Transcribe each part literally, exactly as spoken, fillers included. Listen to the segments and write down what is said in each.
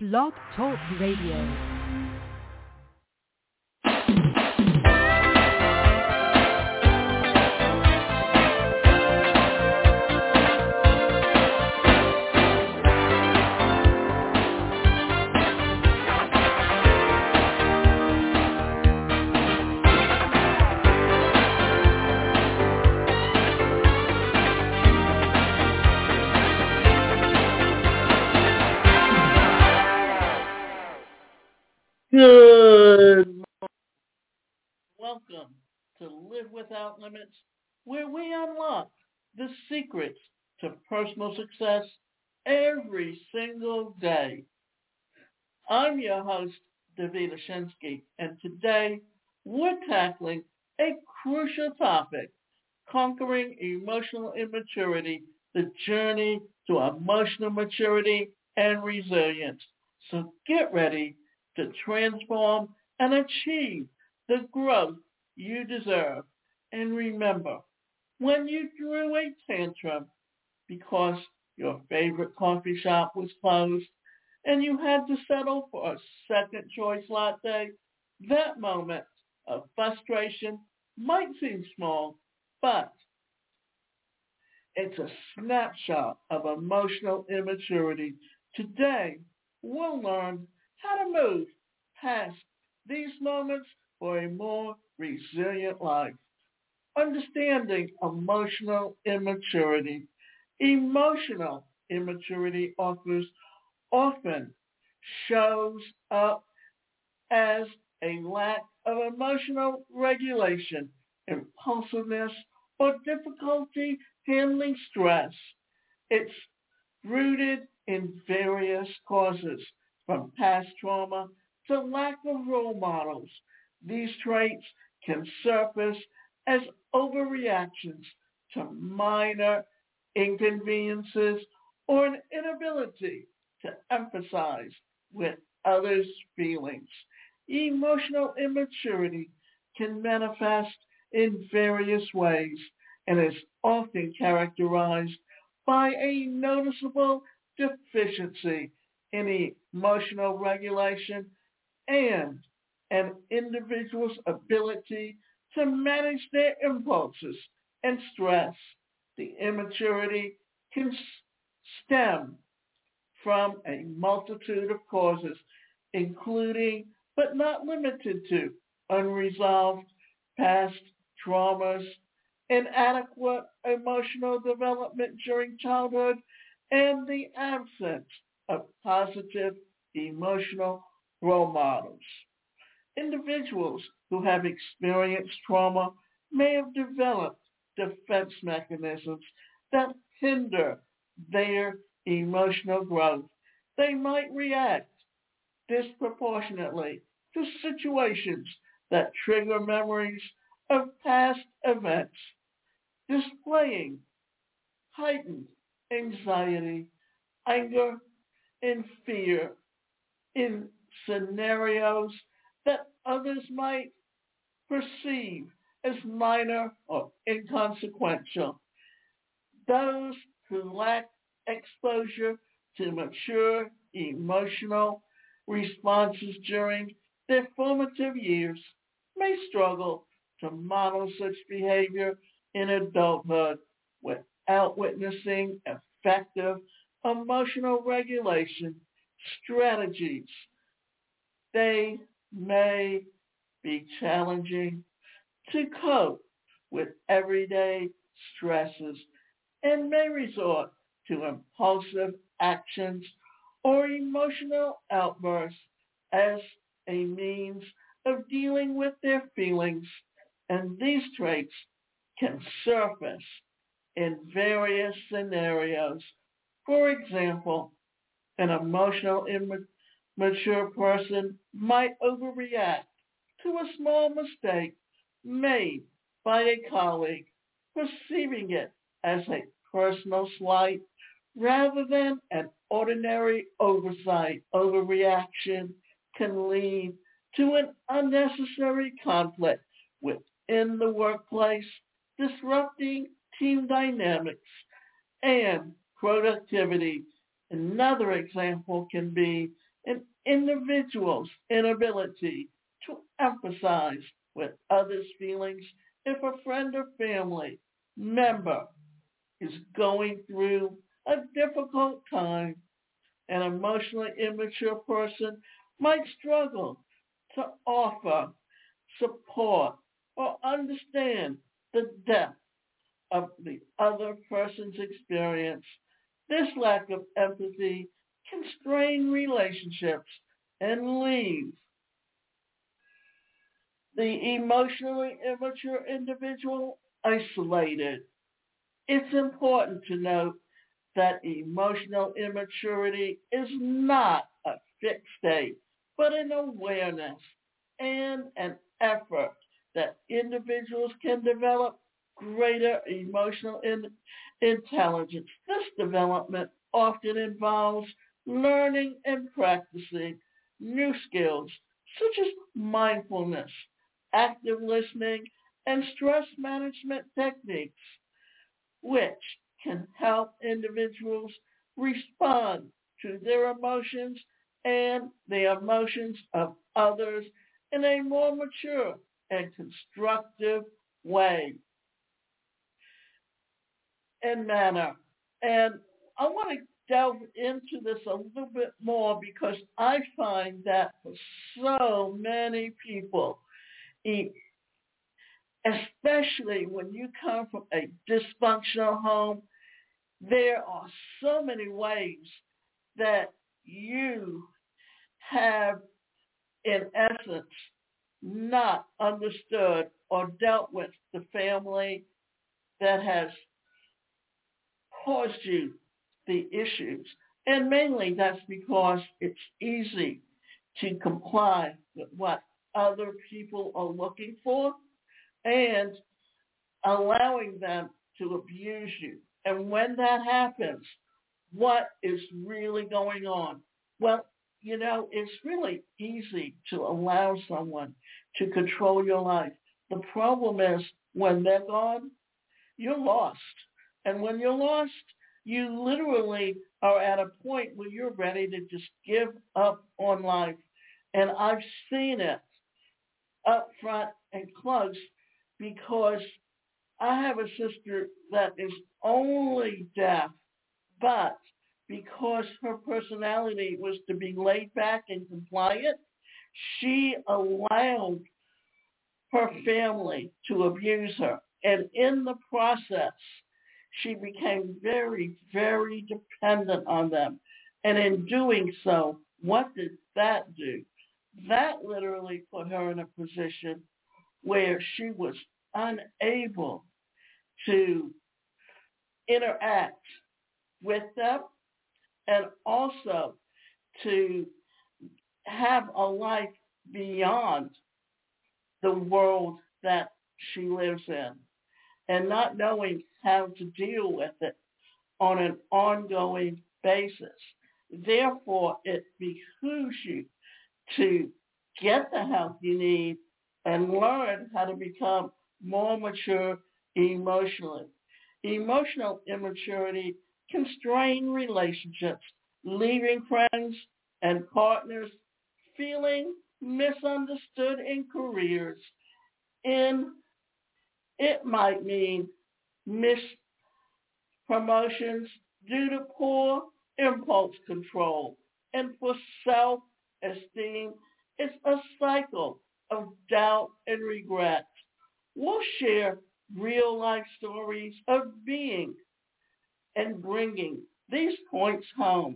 Blog Talk Radio. Good morning. Welcome to Live Without Limits, where we unlock the secrets to personal success every single day. I'm your host, David Shinsky, and today we're tackling a crucial topic, conquering emotional immaturity, the journey to emotional maturity and resilience. So get ready to transform and achieve the growth you deserve. And remember, when you threw a tantrum because your favorite coffee shop was closed and you had to settle for a second choice latte, that moment of frustration might seem small, but it's a snapshot of emotional immaturity. Today, we'll learn how to move past these moments for a more resilient life. Understanding emotional immaturity. Emotional immaturity offers often shows up as a lack of emotional regulation, impulsiveness, or difficulty handling stress. It's rooted in various causes, from past trauma to lack of role models. These traits can surface as overreactions to minor inconveniences or an inability to empathize with others' feelings. Emotional immaturity can manifest in various ways and is often characterized by a noticeable deficiency in emotional regulation and an individual's ability to manage their impulses and stress. The immaturity can stem from a multitude of causes, including but not limited to unresolved past traumas, inadequate emotional development during childhood, and the absence of positive emotional role models. Individuals who have experienced trauma may have developed defense mechanisms that hinder their emotional growth. They might react disproportionately to situations that trigger memories of past events, displaying heightened anxiety, anger, and fear in scenarios that others might perceive as minor or inconsequential. Those who lack exposure to mature emotional responses during their formative years may struggle to model such behavior in adulthood without witnessing effective emotional regulation strategies. They may be challenging to cope with everyday stresses and may resort to impulsive actions or emotional outbursts as a means of dealing with their feelings, and these traits can surface in various scenarios. For example, an emotional immature person might overreact to a small mistake made by a colleague, perceiving it as a personal slight rather than an ordinary oversight. Overreaction can lead to an unnecessary conflict within the workplace, disrupting team dynamics and productivity. Another example can be An individual's inability to empathize with others' feelings if a friend or family member is going through a difficult time. An emotionally immature person might struggle to offer support or understand the depth of the other person's experience. This lack of empathy can strain relationships and leave the emotionally immature individual isolated. It's important to note that emotional immaturity is not a fixed state, but an awareness and an effort that individuals can develop greater emotional in- intelligence. This development often involves learning and practicing new skills such as mindfulness, active listening, and stress management techniques, which can help individuals respond to their emotions and the emotions of others in a more mature and constructive way and manner. And I want to delve into this a little bit more because I find that for so many people, e- especially when you come from a dysfunctional home, there are so many ways that you have, in essence, not understood or dealt with the family that has caused you the issues. And mainly that's because it's easy to comply with what other people are looking for and allowing them to abuse you. And when that happens, what is really going on? Well, you know, it's really easy to allow someone to control your life. The problem is when they're gone, you're lost. And when you're lost, you literally are at a point where you're ready to just give up on life. And I've seen it up front and close because I have a sister that is only deaf, but because her personality was to be laid back and compliant, she allowed her family to abuse her. And in the process, she became very, very dependent on them. And in doing so, what did that do? That literally put her in a position where she was unable to interact with them and also to have a life beyond the world that she lives in, and not knowing how to deal with it on an ongoing basis. Therefore, it behooves you to get the help you need and learn how to become more mature emotionally. Emotional immaturity can strain relationships, leaving friends and partners feeling misunderstood in careers. In it might mean missed promotions due to poor impulse control. And for self-esteem, it's a cycle of doubt and regret. We'll share real life stories of being and bringing these points home.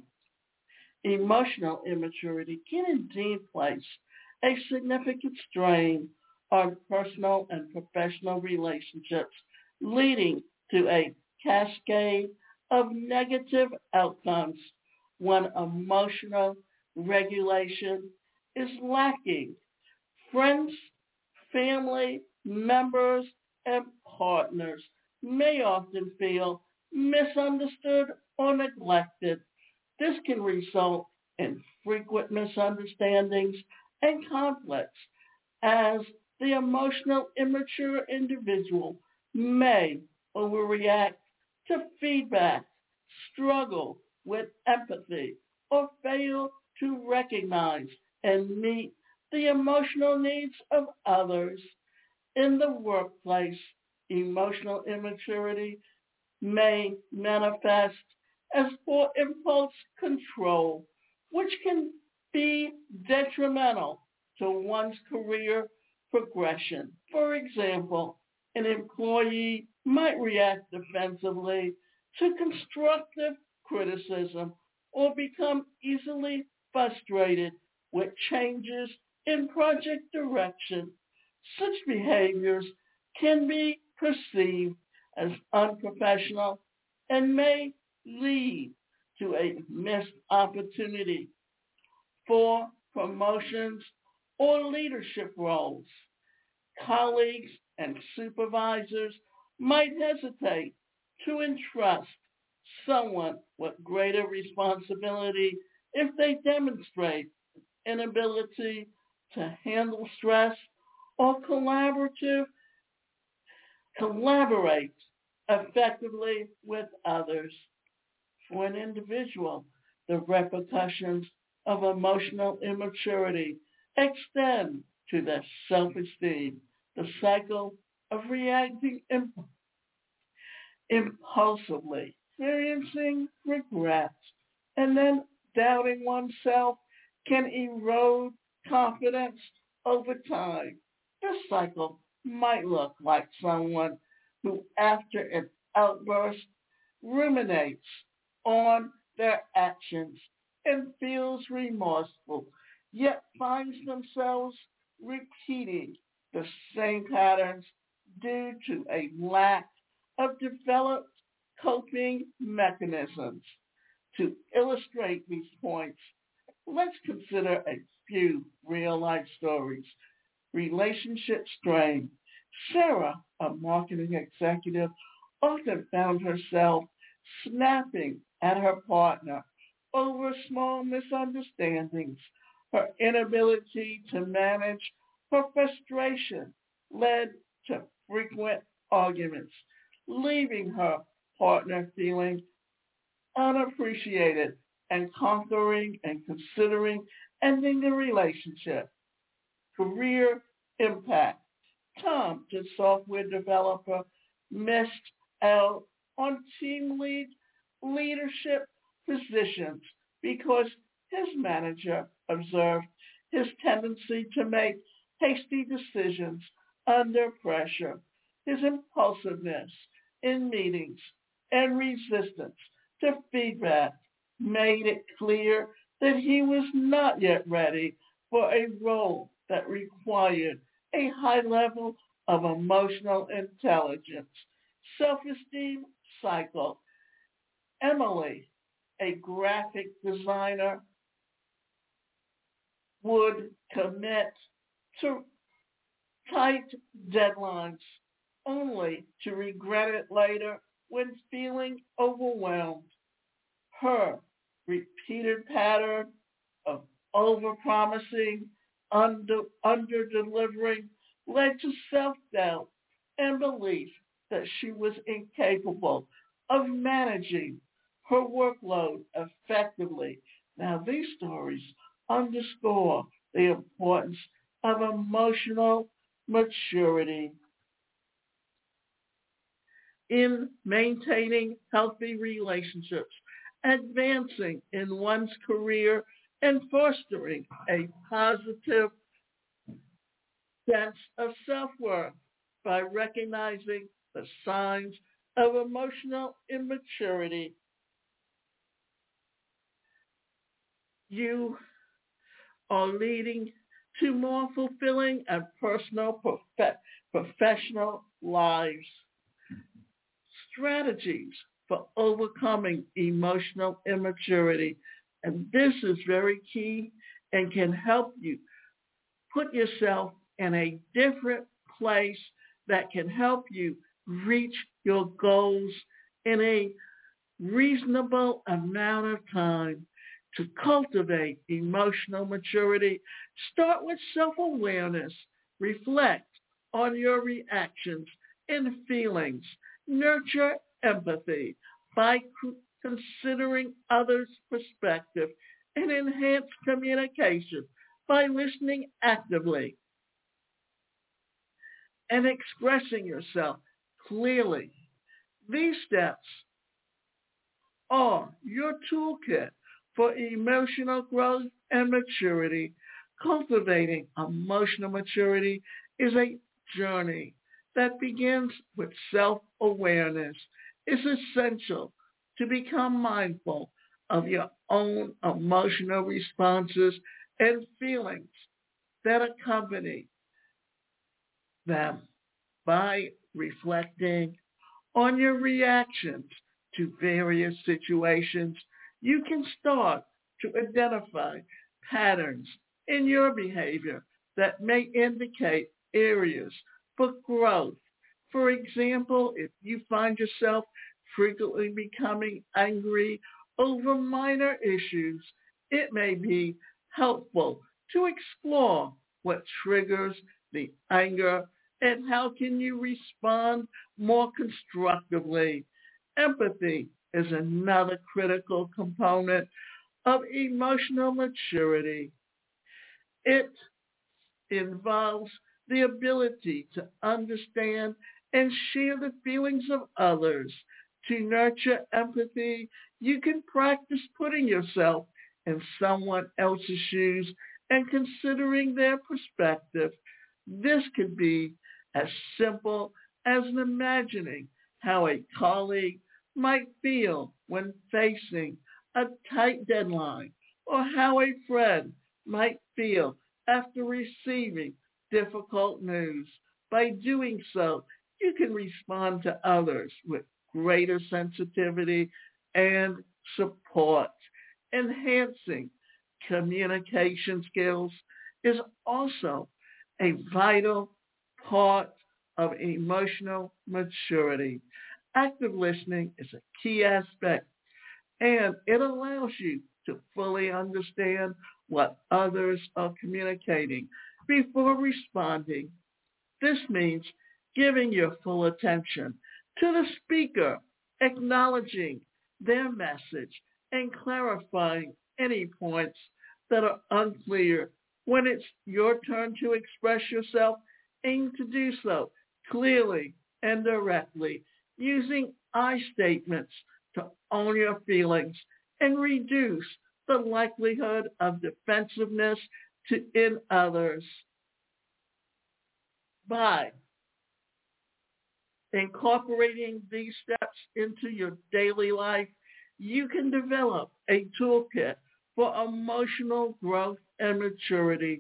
Emotional immaturity can indeed place a significant strain on personal and professional relationships, leading to a cascade of negative outcomes when emotional regulation is lacking. Friends, family, members, and partners may often feel misunderstood or neglected. This can result in frequent misunderstandings and conflicts as the emotional immature individual may overreact to feedback, struggle with empathy, or fail to recognize and meet the emotional needs of others. In the workplace, emotional immaturity may manifest as poor impulse control, which can be detrimental to one's career progression. For example, an employee might react defensively to constructive criticism or become easily frustrated with changes in project direction. Such behaviors can be perceived as unprofessional and may lead to a missed opportunity for promotions or leadership roles. Colleagues and supervisors might hesitate to entrust someone with greater responsibility if they demonstrate inability to handle stress or collaborative collaborate effectively with others. For an individual, the repercussions of emotional immaturity extend to their self-esteem, the cycle of reacting imp- impulsively, experiencing regrets, and then doubting oneself can erode confidence over time. This cycle might look like someone who, after an outburst, ruminates on their actions and feels remorseful, yet finds themselves repeating the same patterns due to a lack of developed coping mechanisms. To illustrate these points, let's consider a few real-life stories. Relationship strain. Sarah, a marketing executive, often found herself snapping at her partner over small misunderstandings. Her inability to manage her frustration led to frequent arguments, leaving her partner feeling unappreciated and conquering and considering ending the relationship. Career impact. Tom, the software developer, missed out on team lead leadership positions because his manager observed his tendency to make hasty decisions under pressure, his impulsiveness in meetings, and resistance to feedback made it clear that he was not yet ready for a role that required a high level of emotional intelligence. Self-esteem cycle. Emily, a graphic designer, would commit to tight deadlines only to regret it later when feeling overwhelmed. Her repeated pattern of overpromising, under, under-delivering led to self-doubt and belief that she was incapable of managing her workload effectively. Now, these stories underscore the importance of emotional maturity in maintaining healthy relationships, advancing in one's career, and fostering a positive sense of self-worth by recognizing the signs of emotional immaturity. You are leading to more fulfilling and personal prof- professional lives. Strategies for overcoming emotional immaturity. And this is very key and can help you put yourself in a different place that can help you reach your goals in a reasonable amount of time. To cultivate emotional maturity, start with self-awareness. Reflect on your reactions and feelings. Nurture empathy by considering others' perspective and enhance communication by listening actively and expressing yourself clearly. These steps are your toolkit for emotional growth and maturity. Cultivating emotional maturity is a journey that begins with self-awareness. It's essential to become mindful of your own emotional responses and feelings that accompany them by reflecting on your reactions to various situations. You can start to identify patterns in your behavior that may indicate areas for growth. For example, if you find yourself frequently becoming angry over minor issues, it may be helpful to explore what triggers the anger and how can you respond more constructively. Empathy is another critical component of emotional maturity. It involves the ability to understand and share the feelings of others. To nurture empathy, you can practice putting yourself in someone else's shoes and considering their perspective. This could be as simple as imagining how a colleague might feel when facing a tight deadline, or how a friend might feel after receiving difficult news. By doing so, you can respond to others with greater sensitivity and support. Enhancing communication skills is also a vital part of emotional maturity. Active listening is a key aspect, and it allows you to fully understand what others are communicating before responding. This means giving your full attention to the speaker, acknowledging their message, and clarifying any points that are unclear. When it's your turn to express yourself, aim to do so clearly and directly, using I statements to own your feelings and reduce the likelihood of defensiveness to in others. By incorporating these steps into your daily life, you can develop a toolkit for emotional growth and maturity.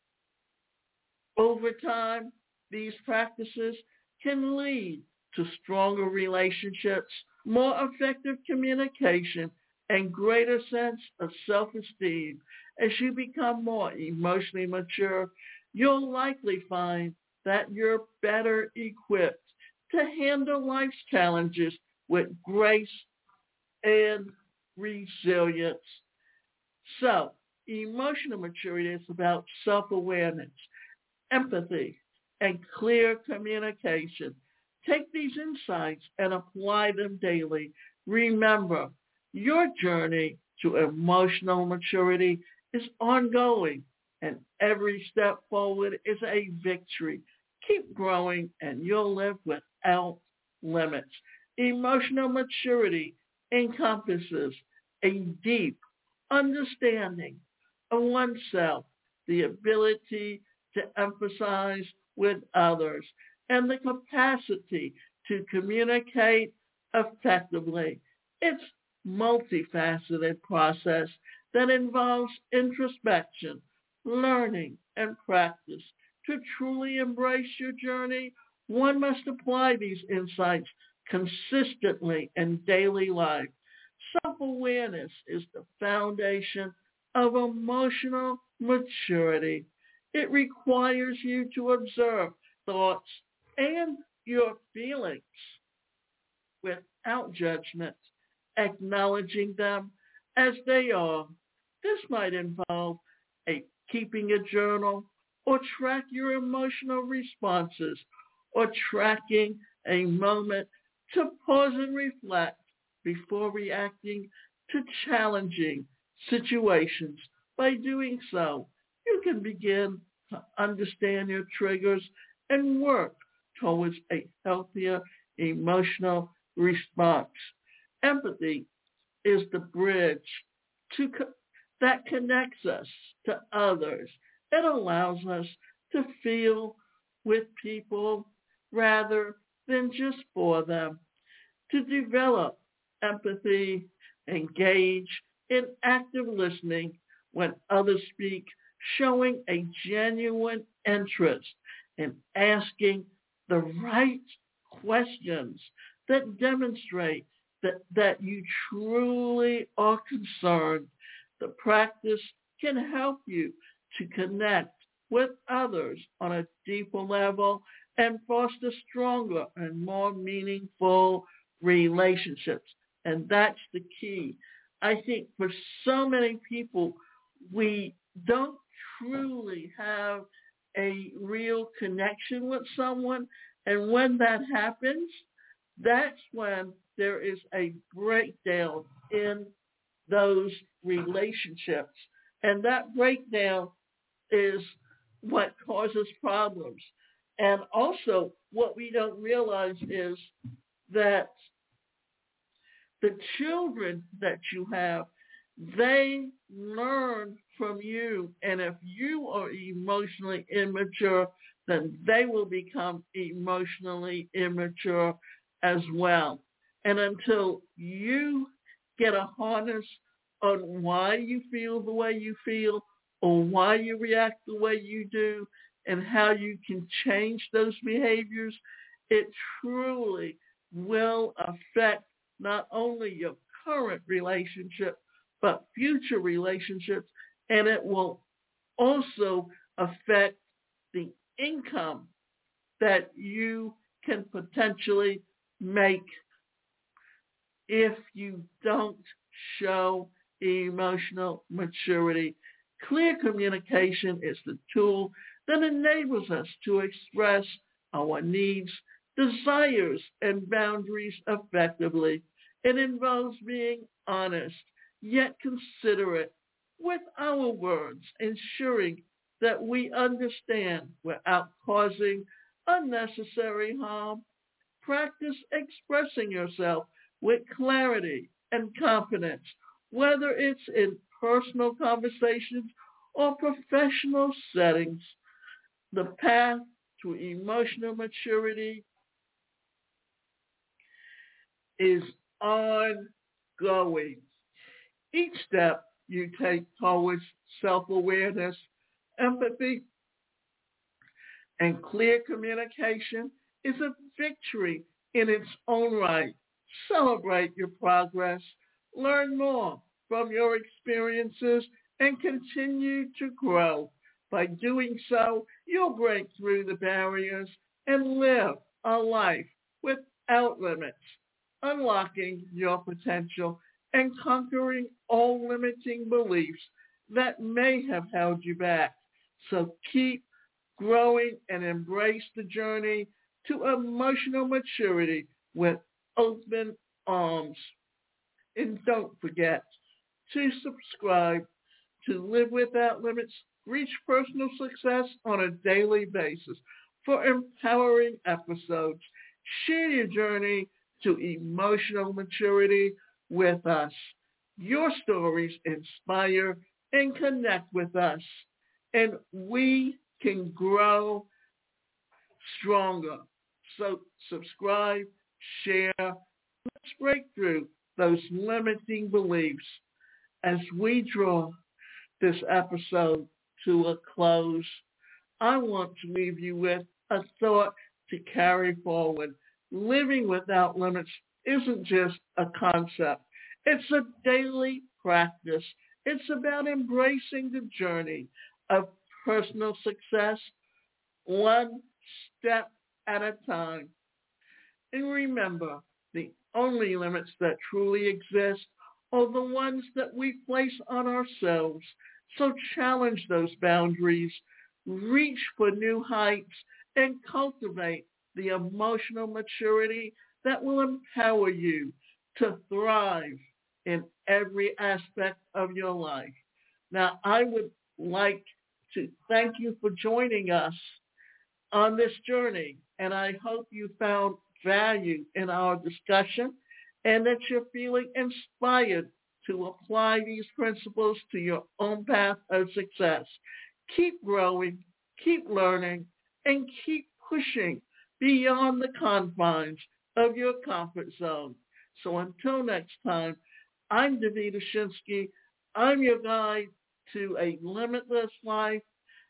Over time, these practices can lead to stronger relationships, more effective communication, and greater sense of self-esteem. As you become more emotionally mature, you'll likely find that you're better equipped to handle life's challenges with grace and resilience. So, emotional maturity is about self-awareness, empathy, and clear communication. Take these insights and apply them daily. Remember, your journey to emotional maturity is ongoing, and every step forward is a victory. Keep growing, and you'll live without limits. Emotional maturity encompasses a deep understanding of oneself, the ability to empathize with others, and the capacity to communicate effectively. It's multifaceted process that involves introspection, learning, and practice. To truly embrace your journey, one must apply these insights consistently in daily life. Self-awareness is the foundation of emotional maturity. It requires you to observe thoughts and your feelings without judgment, acknowledging them as they are. This might involve a keeping a journal, or track your emotional responses, or tracking a moment to pause and reflect before reacting to challenging situations. By doing so, you can begin to understand your triggers and work towards a healthier emotional response. Empathy is the bridge to co- that connects us to others. It allows us to feel with people rather than just for them. To develop empathy, engage in active listening when others speak, showing a genuine interest in asking the right questions that demonstrate that, that you truly are concerned. The practice can help you to connect with others on a deeper level and foster stronger and more meaningful relationships. And that's the key. I think for so many people, we don't truly have a real connection with someone. And when that happens, that's when there is a breakdown in those relationships. And that breakdown is what causes problems. And also, what we don't realize is that the children that you have, they learn from you. And if you are emotionally immature, then they will become emotionally immature as well. And until you get a harness on why you feel the way you feel or why you react the way you do and how you can change those behaviors, it truly will affect not only your current relationship, but future relationships, and it will also affect the income that you can potentially make if you don't show emotional maturity. Clear communication is the tool that enables us to express our needs, desires, and boundaries effectively. It involves being honest, yet considerate with our words, ensuring that we understand without causing unnecessary harm. Practice expressing yourself with clarity and confidence, whether it's in personal conversations or professional settings. The path to emotional maturity is ongoing. Each step you take towards self-awareness, empathy, and clear communication is a victory in its own right. Celebrate your progress, learn more from your experiences, and continue to grow. By doing so, you'll break through the barriers and live a life without limits, unlocking your potential and conquering all limiting beliefs that may have held you back. So keep growing and embrace the journey to emotional maturity with open arms. And don't forget to subscribe to Live Without Limits, reach personal success on a daily basis for empowering episodes. Share your journey to emotional maturity with us. Your stories inspire and connect with us, and we can grow stronger. So subscribe, share, let's break through those limiting beliefs as we draw this episode to a close. I want to leave you with a thought to carry forward. Living without limits isn't just a concept. It's a daily practice. It's about embracing the journey of personal success one step at a time. And remember, the only limits that truly exist are the ones that we place on ourselves. So challenge those boundaries, reach for new heights, and cultivate the emotional maturity that will empower you to thrive in every aspect of your life. Now, I would like to thank you for joining us on this journey, and I hope you found value in our discussion and that you're feeling inspired to apply these principles to your own path of success. Keep growing, keep learning, and keep pushing beyond the confines of your comfort zone. So until next time, I'm Davida Shinsky. I'm your guide to a limitless life,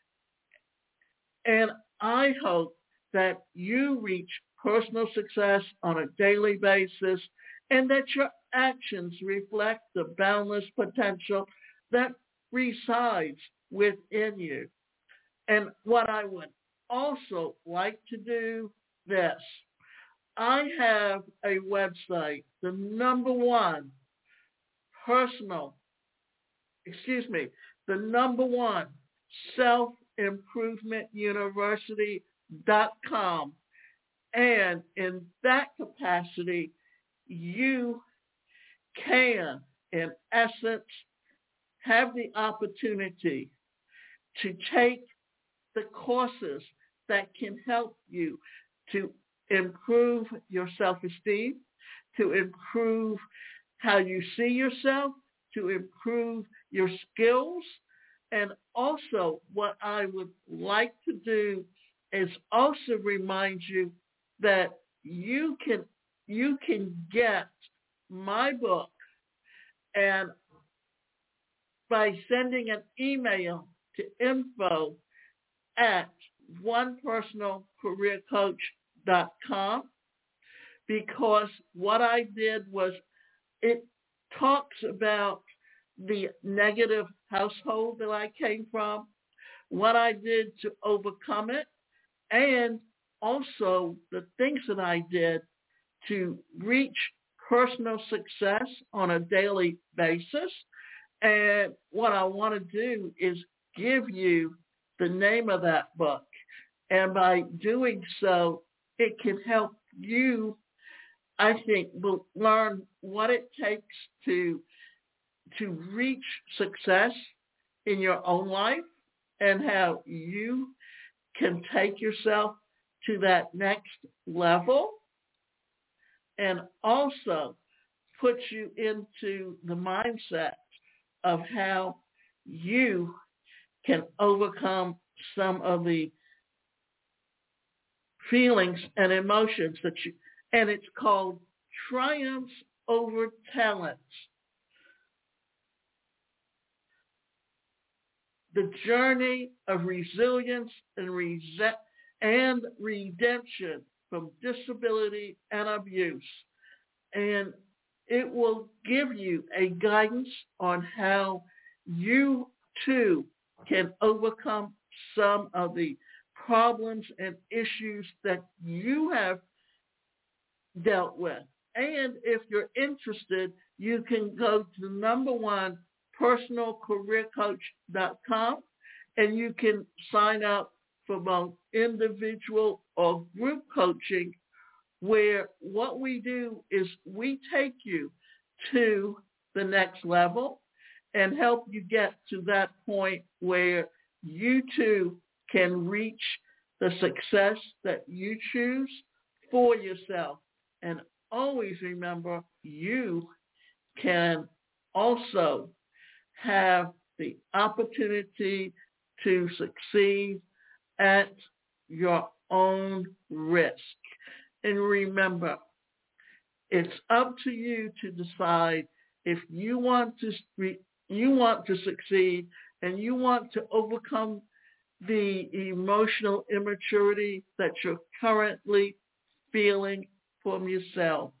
and I hope that you reach personal success on a daily basis and that your actions reflect the boundless potential that resides within you. And what I would also like to do this, I have a website, the number one personal, excuse me, the number one self-improvement university dot com. And in that capacity, you can, in essence, have the opportunity to take the courses that can help you to improve your self-esteem, to improve how you see yourself, to improve your skills. And also what I would like to do is also remind you that you can you can get my book, and by sending an email to info at one personal career coach dot com, because what I did was it talks about the negative household that I came from, what I did to overcome it, and also the things that I did to reach personal success on a daily basis. And what I want to do is give you the name of that book. And by doing so, it can help you, I think, will learn what it takes to to reach success in your own life and how you can take yourself to that next level, and also put you into the mindset of how you can overcome some of the feelings and emotions that you, and it's called Triumphs Over Talents. The journey of resilience and reset and redemption from disability and abuse. And it will give you a guidance on how you too can overcome some of the problems and issues that you have dealt with. And if you're interested, you can go to the number one personal career coach dot com, and you can sign up for both individual or group coaching, where what we do is we take you to the next level and help you get to that point where you too can reach the success that you choose for yourself. And always remember, you can also have the opportunity to succeed at your own risk. And remember, it's up to you to decide if you want to you want to succeed and you want to overcome the emotional immaturity that you're currently feeling from yourself.